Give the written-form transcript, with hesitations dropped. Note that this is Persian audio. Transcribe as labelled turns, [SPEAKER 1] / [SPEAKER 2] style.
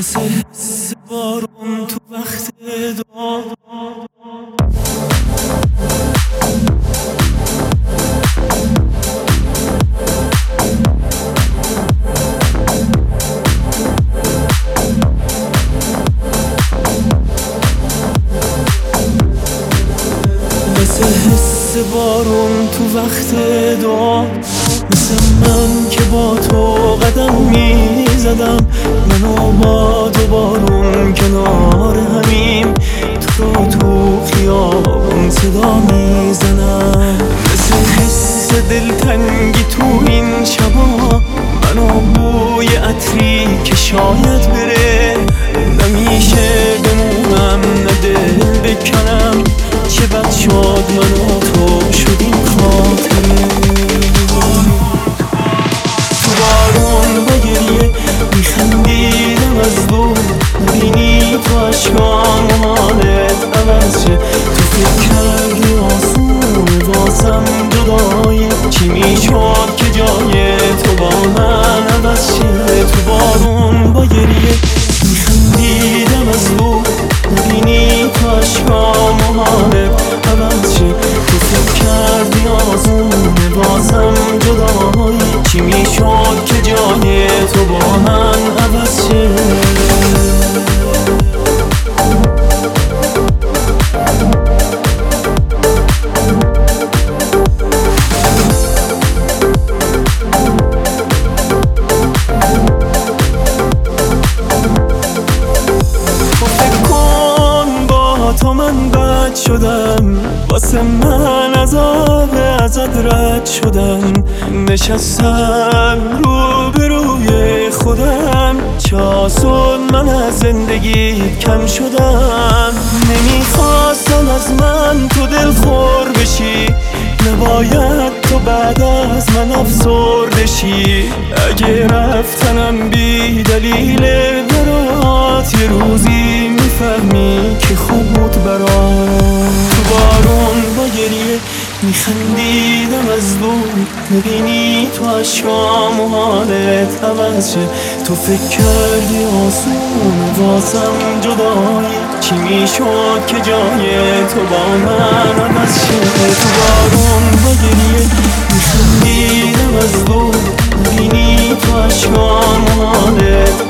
[SPEAKER 1] مثل حس بارون تو وقت دعا مثل حس بارون تو وقت دعا مثل من که با تو قدم میزدم منو باد و بارون کنار همیم تو رو تو خیابون صدا میزنم مثل حس دلتنگی تو این شبا منو بوی عطری که شاید بره نمیشه بمونم نه دل بکنم چه بد شد من و تو شدیم خاطره تو بارون با گریه میخندیدم از دور نبینی تو عشقام و حالت عوض شه تو فکر کردی آسونه واسم جدایی چی میشد که جای تو با من عوض شه تو بارون با گریه میخندیدم از دور نبینی تو عشقام و حالت عوض شه تو فکر کردی آسونه واسم جدایی چی میشد که جای تو با من عوض شه تو من بد شدم واسه من عذاب ازت رد شدم نشستم روبروی خودم چاسون من از زندگی کم شدم نمیخواستم از من تو دل خور بشی نباید تو بعد از من افسرده شی اگه رفتنم بی دلیل برات یه روزی میفهمی که خوب بود برات تو بارون با گریه میخندیدم از دور نبینی تو عشقام و حالت عوض شه تو فکر کردی آسونه واسم جدایی چی میشد که جای تو با من عوض شه تو بارون با گریه میخندیدم از دور نبینی تو عشقام و حالت